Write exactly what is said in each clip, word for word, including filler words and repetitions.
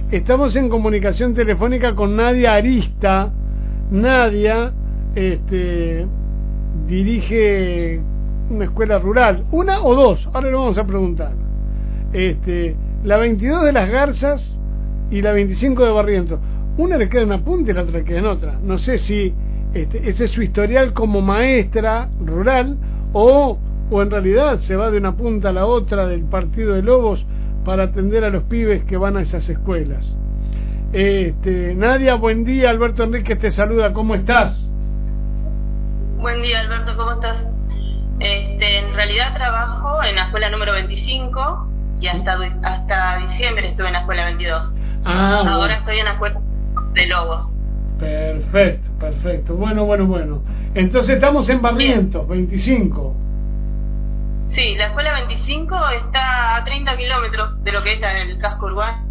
estamos en comunicación telefónica con Nadia Arista. Nadia este, dirige una escuela rural, una o dos, ahora lo vamos a preguntar. Este, la veintidós de Las Garzas y la veinticinco de Barrientos. Una le queda en una punta y la otra queda en otra. No sé si este, ese es su historial como maestra rural o, o en realidad se va de una punta a la otra del partido de Lobos para atender a los pibes que van a esas escuelas. Este, Nadia, buen día. Alberto Enríquez te saluda. ¿Cómo estás? Buen día, Alberto. ¿Cómo estás? Este, en realidad trabajo en la escuela número veinticinco y hasta hasta diciembre estuve en la escuela veintidós. Ah, ahora bueno. estoy en la escuela de Lobos. Perfecto, perfecto. Bueno, bueno, bueno. Entonces estamos en Barrientos, veinticinco. Sí, la escuela veinticinco está a treinta kilómetros de lo que está en el casco urbano.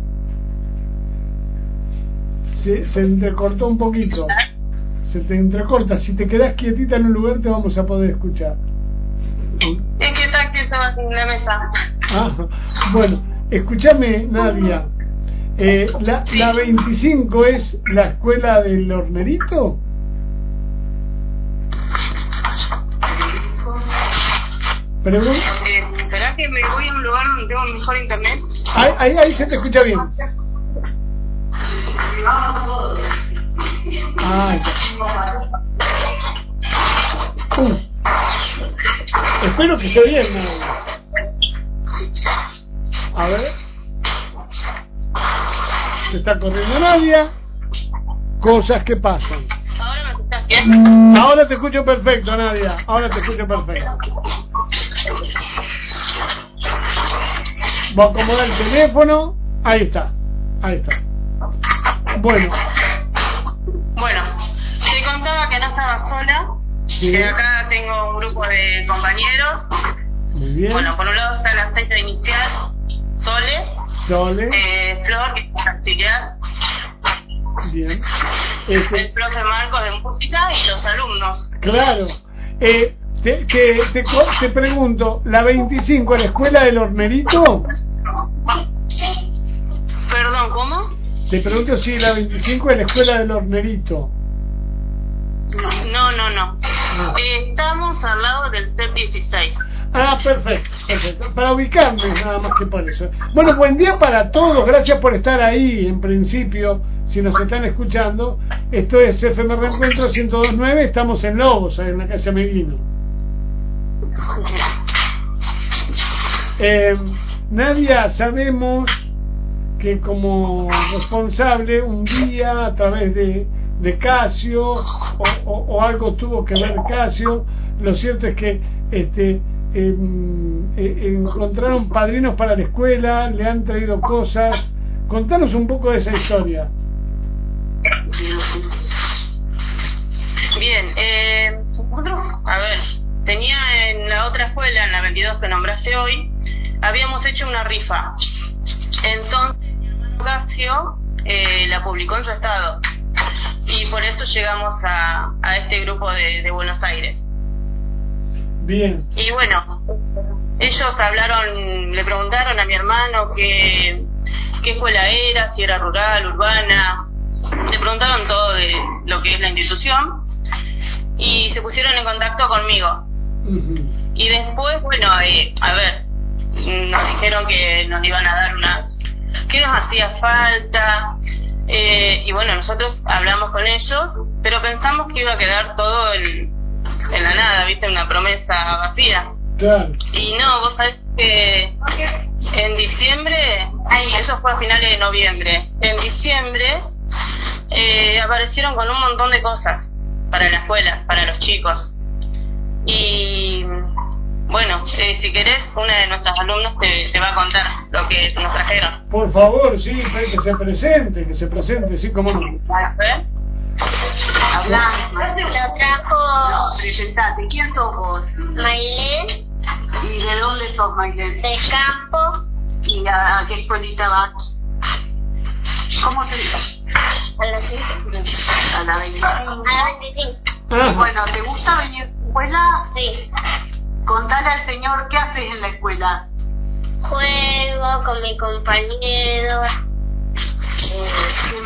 Se, se entrecortó un poquito. Se te entrecorta. Si te quedás quietita en un lugar te vamos a poder escuchar. Es que está que estaba en la mesa. Ah, bueno, escúchame, Nadia. Eh, la, Sí. ¿La veinticinco es la escuela del Hornerito? Pregun Eh, ¿Esperá que me voy a un lugar donde tengo mejor internet? ahí, ahí, ahí se te escucha bien. Ah, ya. Uh. Espero que esté bien, Nadia. A ver. Se está corriendo Nadia. Cosas que pasan. ¿Ahora me escuchás bien? Ahora te escucho perfecto, Nadia. Ahora te escucho perfecto. Voy a acomodar el teléfono. Ahí está. Ahí está. Bueno. Bueno, te contaba que no estaba sola. Sí. Que acá tengo un grupo de compañeros. Muy bien. Bueno, por un lado está la aceite inicial, Sole, Sole. eh, Flor, que es auxiliar, Bien. el Este, profe Marcos de música y los alumnos. claro. Eh, te, te, te, co- te pregunto, ¿la veinticinco es la escuela del Hornerito? Perdón, ¿cómo? Te pregunto si la veinticinco es la escuela del Hornerito. No, no, no. Ah. Eh, estamos al lado del C E P dieciséis. Ah, perfecto, perfecto. Para ubicarme, nada más que por eso. Bueno, buen día para todos. Gracias por estar ahí, en principio, si nos están escuchando. Esto es F M Reencuentro ciento dos punto nueve. Estamos en Lobos, en la calle Meguino. Eh, Nadia, sabemos que como responsable, un día a través de, de Casio, o, o, o algo tuvo que ver Casio, lo cierto es que este Eh, eh, encontraron padrinos para la escuela, le han traído cosas. Contanos un poco de esa historia. Bien, eh, nosotros, a ver, tenía en la otra escuela, en la veintidós que nombraste hoy, habíamos hecho una rifa. Entonces, mi hermano Casio eh, la publicó en su estado. Y por eso llegamos a, a este grupo de, de Buenos Aires. Bien. Y bueno, ellos hablaron, le preguntaron a mi hermano qué, qué escuela era, si era rural, urbana. Le preguntaron todo de lo que es la institución y se pusieron en contacto conmigo. Uh-huh. Y después, bueno, eh, a ver, nos dijeron que nos iban a dar una, qué nos hacía falta, eh, y bueno, nosotros hablamos con ellos, pero pensamos que iba a quedar todo en, en la nada, viste, una promesa vacía. Claro. Y no, vos sabés que en diciembre, eso fue a finales de noviembre, en diciembre eh, aparecieron con un montón de cosas para la escuela, para los chicos. Y bueno, eh, si querés, una de nuestras alumnas te, te va a contar lo que nos trajeron. Por favor, sí, que se presente, que se presente, sí, como no. ¿Eh? Habla. Lo trajo No, presentate. ¿Quién sos vos? Mailén ¿Y de dónde sos, Mailén? del campo ¿Y a, a qué escuelita vas? ¿Cómo se llama? a las cinco. A la veinticinco. A las veinticinco. Ajá. Bueno, ¿te gusta venir a la escuela? Sí. Contale al señor qué haces en la escuela. Juego con mi compañero.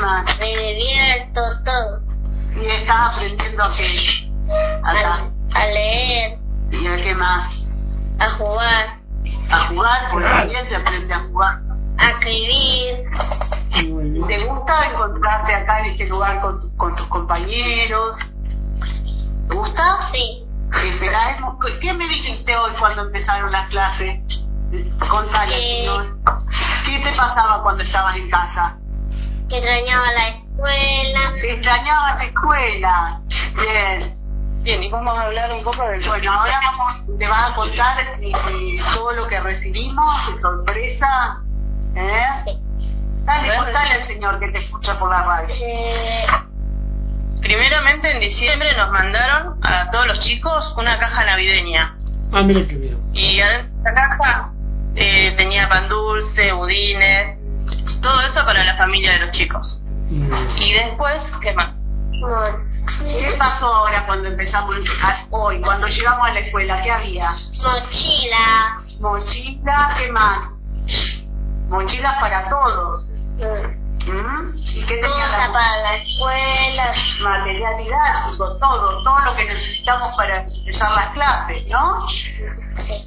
más? Me divierto, todo. Y estás aprendiendo a qué. A, A, a leer, ¿Y a qué más? a jugar, A jugar, porque también se aprende a jugar. a escribir. Muy bien. ¿Te gusta encontrarte acá en este lugar con, tu- con tus compañeros? ¿Te gusta? Sí, Espera, ¿qué me dijiste hoy cuando empezaron las clases? Contale, Que- señor. ¿Qué te pasaba cuando estabas en casa? que extrañaba la escuela. Te extrañabas la escuela. Bien. Bien, y vamos a hablar un poco del... Bueno, ahora vamos, te vas a contar eh, eh, todo lo que recibimos, de sorpresa. ¿Eh? Sí. Dale, Bueno, contale sí. al señor que te escucha por la radio. Eh, Primeramente en diciembre nos mandaron a todos los chicos una caja navideña. Ah, mira qué bien. Y adentro de la caja eh, tenía pan dulce, budines, todo eso para la familia de los chicos. Muy bien. Y después, ¿qué más? bueno, ¿Qué pasó ahora cuando empezamos a- hoy, cuando llegamos a la escuela? ¿Qué había? mochila. Mochila, ¿qué más? Mochilas para todos. mm, ¿Mm? ¿Y qué tenía Cosa la para la escuela. material didáctico? Todo, todo lo que necesitamos para empezar las clases, ¿no? Sí.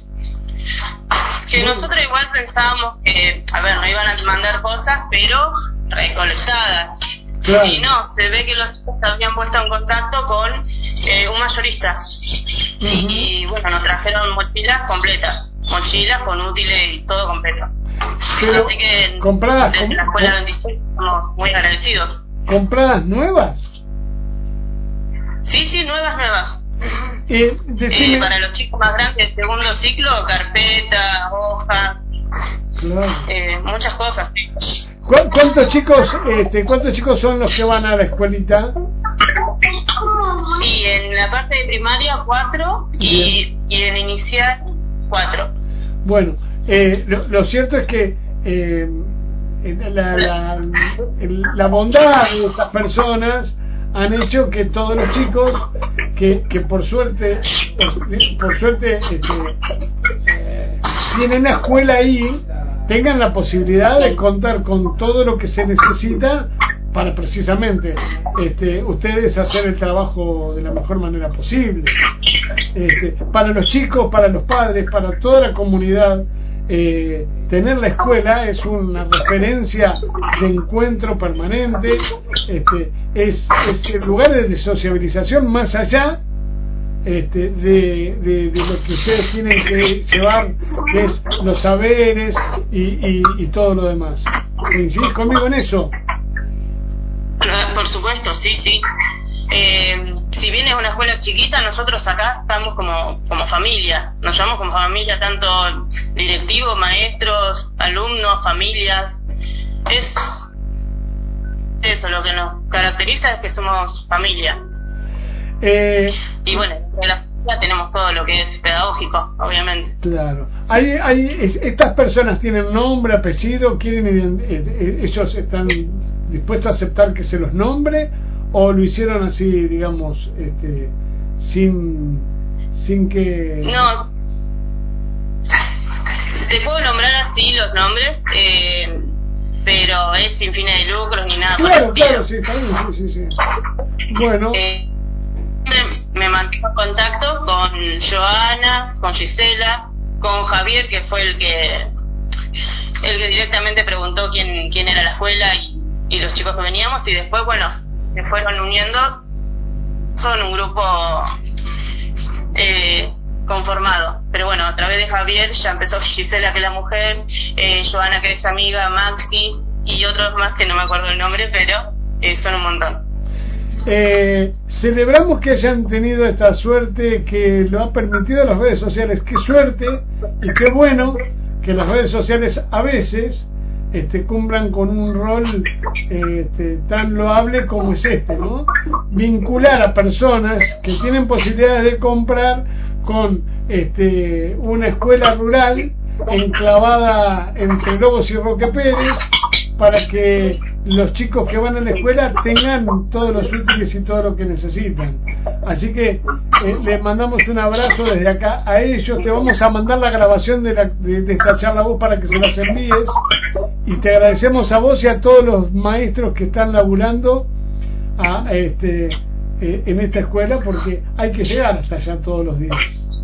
Que nosotros igual pensábamos que, a ver, no iban a mandar cosas, pero recolectadas. Claro. Y no, se ve que los chicos se habían puesto en contacto con eh, un mayorista. Y bueno, nos trajeron mochilas completas, mochilas con útiles y todo completo. Pero, Así que ¿compradas desde com- la escuela com- veintiséis estamos muy agradecidos. ¿Compradas nuevas? Sí, sí, nuevas, nuevas. Eh, Eh, decime... para los chicos más grandes del segundo ciclo, carpeta, hoja, Claro. eh, muchas cosas. Sí. ¿Cu- ¿Cuántos chicos, este, cuántos chicos son los que van a la escuelita? Y en la parte de primaria, cuatro, y, y en inicial, cuatro. Bueno, eh, lo, lo cierto es que eh, la, la, el- la bondad de estas personas han hecho que todos los chicos que, que por suerte eh, por suerte este, eh, tienen una escuela ahí tengan la posibilidad de contar con todo lo que se necesita para precisamente este, ustedes hacer el trabajo de la mejor manera posible. Este, para los chicos, para los padres, para toda la comunidad, eh, tener la escuela es una referencia de encuentro permanente, este, es, es el lugar de sociabilización más allá este, de, de, de lo que ustedes tienen que llevar, que es los saberes y, y, y todo lo demás. ¿Coincidís conmigo en eso? Claro, por supuesto, sí, sí. Eh, si bien es una escuela chiquita, nosotros acá estamos como, como familia. Nos llamamos como familia, tanto directivos, maestros, alumnos, familias. Es eso, lo que nos caracteriza es que somos familia. Eh, Y bueno, en la familia tenemos todo lo que es pedagógico, obviamente. Claro. Hay, hay, es- estas personas tienen nombre, apellido, quieren ident- eh, eh, ellos están dispuestos a aceptar que se los nombre o lo hicieron así, digamos, este, sin, sin que. No, te puedo nombrar así los nombres, eh, pero es sin fines de lucro ni nada por el Claro, estilo. claro, sí, está bien, sí, sí, sí. Bueno, Eh, me, me mantengo en contacto con Joana, con Gisela, con Javier, que fue el que el que directamente preguntó quién quién era la escuela y, y los chicos que veníamos, y después, bueno, se fueron uniendo. Son un grupo eh, conformado, pero bueno, a través de Javier ya empezó Gisela, que es la mujer, eh, Joana, que es amiga, Maxi y otros más que no me acuerdo el nombre, pero eh, son un montón. eh, celebramos que hayan tenido esta suerte que lo ha permitido las redes sociales. Qué suerte y qué bueno que las redes sociales a veces este, cumplan con un rol este, tan loable como es este, ¿no? Vincular a personas que tienen posibilidades de comprar con este, una escuela rural enclavada entre Lobos y Roque Pérez, para que los chicos que van a la escuela tengan todos los útiles y todo lo que necesitan. Así que eh, les mandamos un abrazo desde acá a ellos. Te vamos a mandar la grabación de, la, de, de esta charla a vos para que se las envíes, y te agradecemos a vos y a todos los maestros que están laburando a, este, eh, en esta escuela, porque hay que llegar hasta allá todos los días.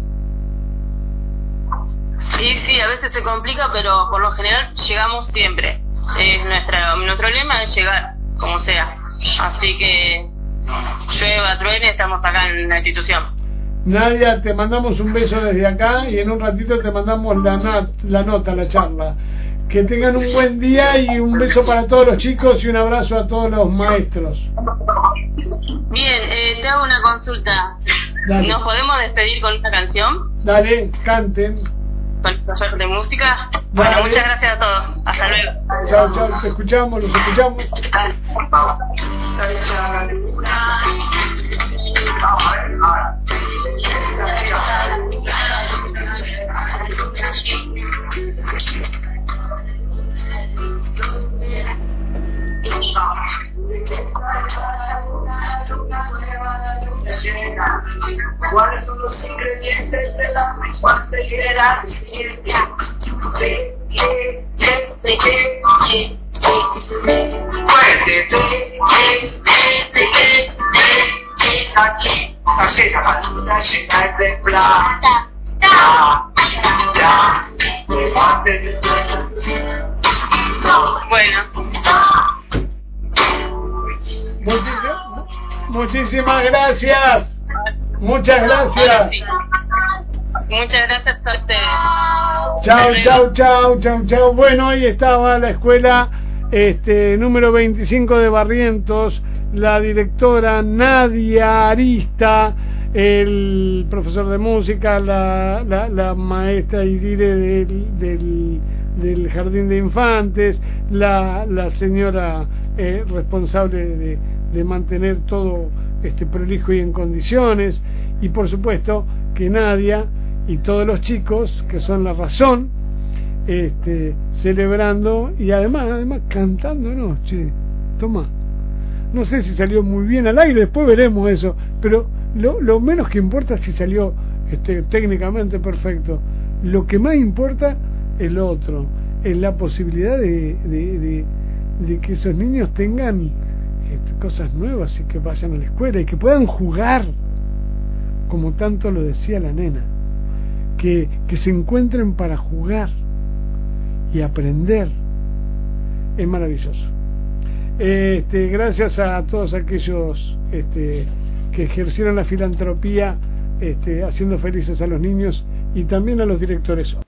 Sí, sí, a veces se complica, pero por lo general llegamos siempre. Es nuestra, nuestro lema es llegar, como sea. Así que llueva, truene, estamos acá en la institución. Nadia, te mandamos un beso desde acá y en un ratito te mandamos la, nat, la nota, la charla. Que tengan un buen día y un beso para todos los chicos y un abrazo a todos los maestros. Bien, eh, te hago una consulta. Dale. ¿Nos podemos despedir con una canción? Dale, canten. Con el taller de música. Dale. Bueno, muchas gracias a todos. Hasta luego. Chao, chao, te escuchamos, los escuchamos. ¿Cuáles son los ingredientes de la cual se quiera decir? Fuerte, aquí, así la luna llena de plata. Bueno. Muchísimas, muchísimas gracias. Muchas gracias. Muchas gracias a ustedes. Chao, chao, chao, chao, chao. Bueno, ahí estaba la escuela este número veinticinco de Barrientos, la directora Nadia Arista, el profesor de música, la, la, la maestra Idire del, del, del Jardín de Infantes, la, la señora eh, responsable de, de mantener todo este prolijo y en condiciones, y por supuesto que Nadia y todos los chicos que son la razón, este, celebrando y además además cantándonos, che, toma, no sé si salió muy bien al aire, después veremos eso, pero lo, lo menos que importa es si salió este, técnicamente perfecto. Lo que más importa es lo otro, es la posibilidad de, de, de, de que esos niños tengan este, cosas nuevas y que vayan a la escuela y que puedan jugar, como tanto lo decía la nena, que, que se encuentren para jugar y aprender. Es maravilloso. Este, gracias a todos aquellos este, que ejercieron la filantropía, este, haciendo felices a los niños y también a los directores.